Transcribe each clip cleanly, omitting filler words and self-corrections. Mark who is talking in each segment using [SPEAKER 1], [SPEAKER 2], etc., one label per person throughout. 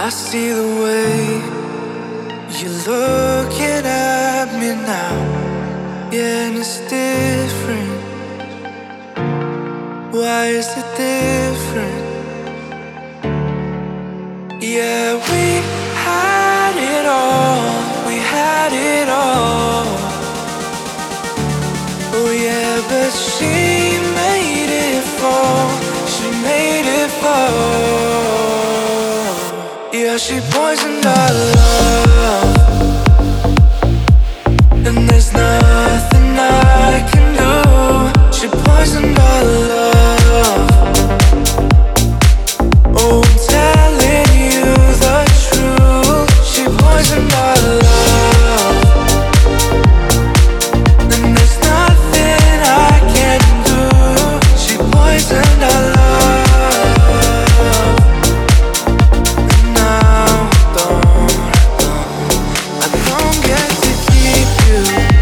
[SPEAKER 1] I see the way you're looking at me now. Yeah, and it's different. Why is it different? Yeah, we had it all. We had it all. Oh yeah, but she made it fall. She made it fall. Yeah, she poisoned our love, and there's nothing I can do. She poisoned our love. Oh, I'm telling you the truth. She poisoned our love, and there's nothing I can do. She poisoned our love, and now I don't get to keep you.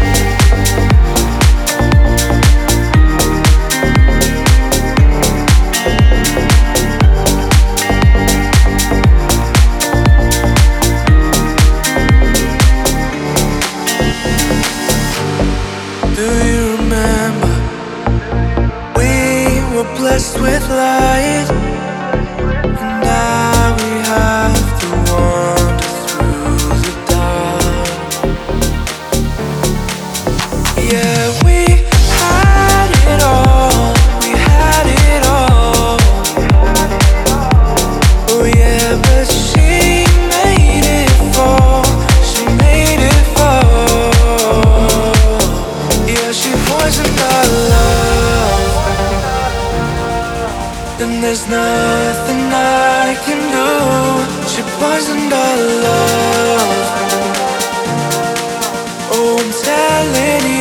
[SPEAKER 1] Do you remember we were blessed with light, and now we have to wander through the dark? Yeah, we had it all. We had it all. Oh yeah, but she made it fall. She made it fall. Yeah, she poisoned our love, and there's nothing I can do. She poisoned our love. Oh, I'm telling you